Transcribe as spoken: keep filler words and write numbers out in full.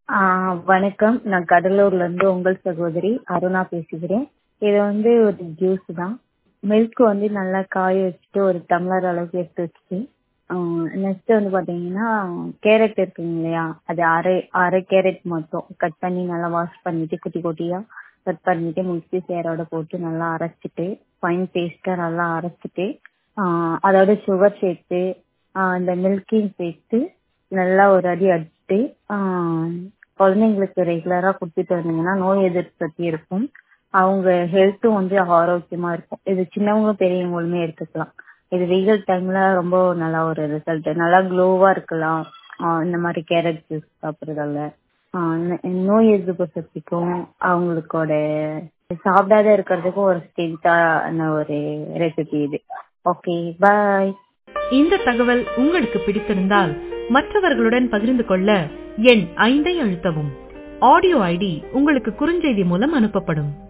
ஆ வணக்கம். நான் கடலூர்ல இருந்து உங்கள் சகோதரி அருணா பேசுகிறேன். இது வந்து ஒரு ஜூஸ் தான். மில்க் வந்து நல்லா காய வச்சுட்டு ஒரு டம்ளர் அளவுக்கு எடுத்து வச்சுட்டு நெக்ஸ்ட் வந்து பாத்தீங்கன்னா கேரட் இருக்குங்க இல்லையா, அது அரை அரை கேரட் மட்டும் கட் பண்ணி நல்லா வாஷ் பண்ணிட்டு குட்டி குட்டியா கட் பண்ணிட்டு மிக்ஸி சேரோட போட்டு நல்லா அரைச்சிட்டு ஃபைன் பேஸ்டா நல்லா அரைச்சிட்டு ஆஹ் அதோட சுகர் சேர்த்து ஆஹ் இந்த மில்கையும் சேர்த்து நல்லா ஒரு அடி அடிச்சுட்டு ஆஹ் குழந்தைங்களுக்கு ரெகுலரா கொடுத்துட்டு வந்தீங்கன்னா நோய் எதிர்ப்பு சக்தி இருக்கும். அவங்க ஹெல்த்தும் வந்து ஆரோக்கியமா இருக்கும். இது சின்னவங்களும் பெரியவங்களுமே எடுத்துக்கலாம். இது வெயில் டைம்ல ரொம்ப நல்லா ஒரு ரிசல்ட், நல்லா க்ளோவா இருக்கலாம். ஆஹ் இந்த மாதிரி கேரட் ஜூஸ் சாப்பிட்றதால நோய் எதிர்ப்பு சக்திக்கும் அவங்களுக்கோட சாப்பிடாத இருக்கிறதுக்கும் ஒரு ஸ்ட்ரென்த்தான ஒரு ரெசிபி இது. Okay, bye. இந்த தகவல் உங்களுக்கு பிடித்திருந்தால் மற்றவர்களுடன் பகிர்ந்து கொள்ள எண் ஐந்தை அழுத்தவும். ஆடியோ ஐடி உங்களுக்கு குறுஞ்செய்தி மூலம் அனுப்பப்படும்.